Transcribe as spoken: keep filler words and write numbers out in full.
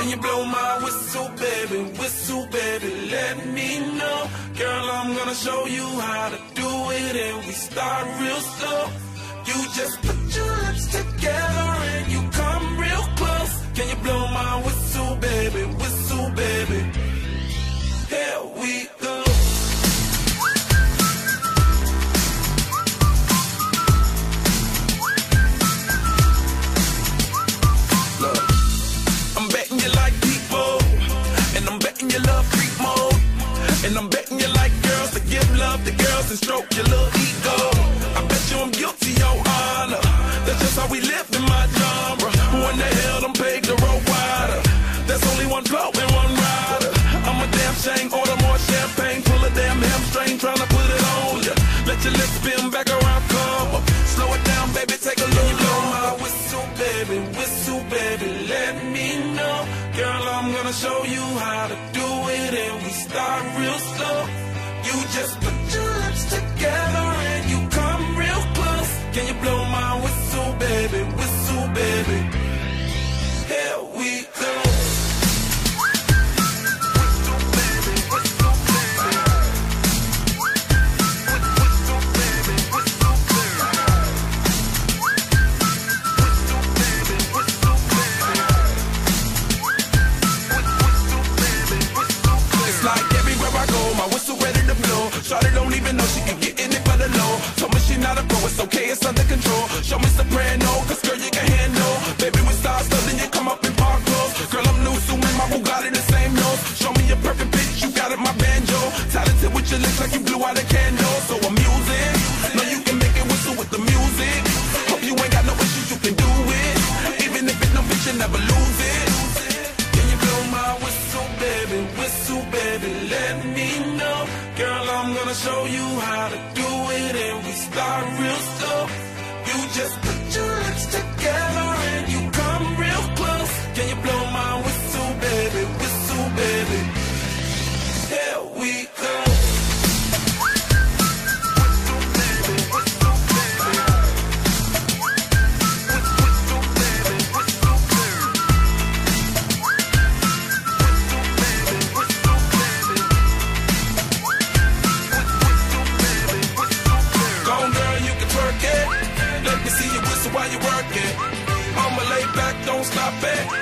Can you blow my whistle, baby, whistle, baby, let me know. Girl, I'm gonna show you how to do it, and we start real slow. You just put your lips together and you come real close. Can you blow my whistle, baby, whistle, baby? Here we go. Look, I'm betting you like people, and I'm betting you love freak mode, and I'm betting you like girls to give love to girls and stroke your little ego. I bet you I'm guilty, your honor. That's just how we live in my genre. Who in the hell done paved the road wider? There's only one blow and one rider. I'm a damn shame, order more champagne, pull a damn hamstring, tryna put it on ya. Let your lips spin back around, come up. Slow it down, baby, take a look. Blow my whistle, baby, whistle, baby, let me know. Girl, I'm gonna show you how to do it, and we start real slow. You just put your lips together and you come real close. Can you blow my whistle, baby, whistle, baby? Here we go. Shawty don't even know she can get in it for the low. Told me she not a pro, it's okay, it's under control. Show me soprano, cause girl you can handle. Baby we start so then you come up in park clothes. Girl I'm new, so my Bugatti the same nose. Show me your perfect pitch, you got it my banjo. Talented with your lips like you blew out a candle. So I'm using, know you can make it whistle with the music. Hope you ain't got no issues, you can do it. Even if it's no bitch, you never lose it. Can you blow my whistle, baby, whistle, baby, let me know. Girl, I'm gonna show you how to do it, and we start real slow. You just put your lips together and you come real close. Can you blow my whistle, baby, whistle, baby? Here we go. While you work it, I'ma lay back, don't stop it.